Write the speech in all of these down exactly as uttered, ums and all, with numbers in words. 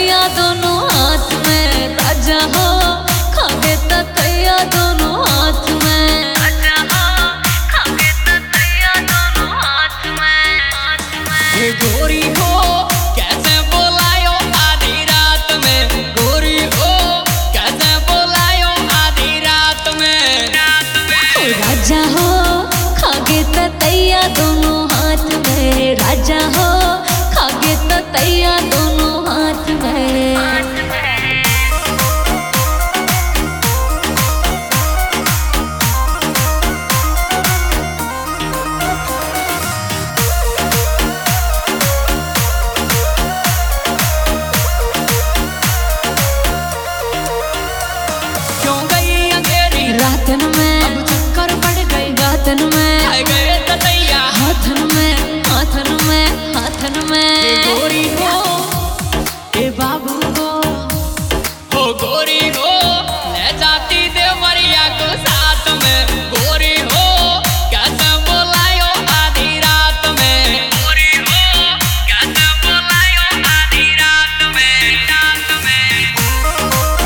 ततैया दोनों हाथ में, राजा हो खाके ततैया दोनों हाथ में, राजा हो खाके ततैया दोनों हाथ में, हाथ में। ये गोरी हो कैसे बुलायो आधी रात में, गोरी हो कैसे बुलायो आधी रात में, रात में। राजा हो खाके ततैया दोनों हाथ में, राजा हो खाके ततैया दोनों हाथ में, हाथ में। क्यों गई अंधेरी रातन में, अब चक्कर पड़ गई गातन में, आ गए ततैया हाथन में, हाथन में, हाथन में। ये गोरी हो ये बाबू हो, हो गोरी हो ले जाती देवरिया को साथ में, गोरी हो कैसे बुलायो आधी रात में, गोरी हो कैसे बुलायो आधी रात में, रात में।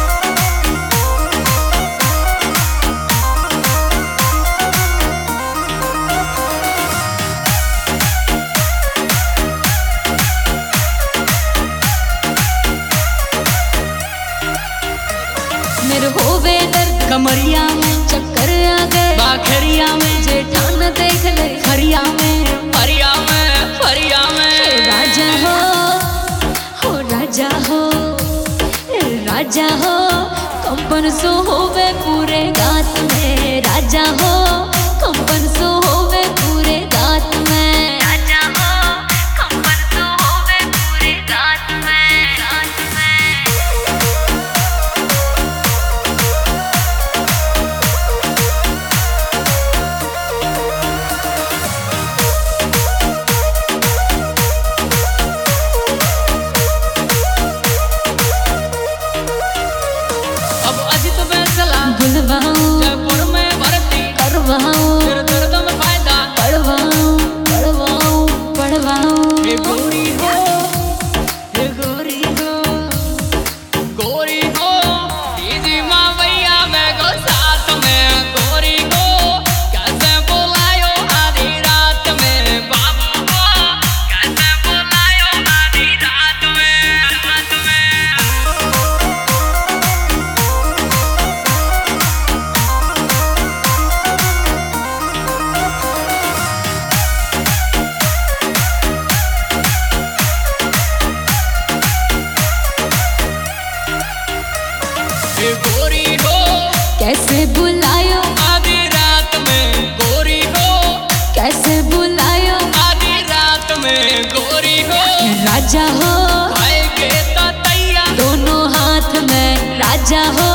मेरे होवे दर्द कमरिया में चक्कर आ गए, बाखरिया में जेठान देख ले फरिया में, फरिया में, फरिया में। राजा हो हो राजा हो राजा हो कंपन सो होवे पूरे गात में, राजा हो कंपन सो होवे पूरे गात में, राजा हो कंपन सो होवे पूरे गात में, गात में। अब अजित फैसला बुलवाऊं जयपुर में भर्ती करवाऊं, फिर दर्द में फायदा पढ़वाऊं पढ़वाऊं पढ़वाऊं। ये गोरी हो ये गोरी हो, गोरी हो दीदी माँ भैया मैं को साथ में, गोरी हो कैसे बुलायो आधी रात में, बाबू हो कैसे बुलायो आधी रात में, रात में। ये गोरी हो कैसे बुलायो आधी रात में, गोरी हो कैसे बुलायो, आधी रात में, गोरी हो राजा हो खाएगे ततैया दोनों हाथ में, राजा हो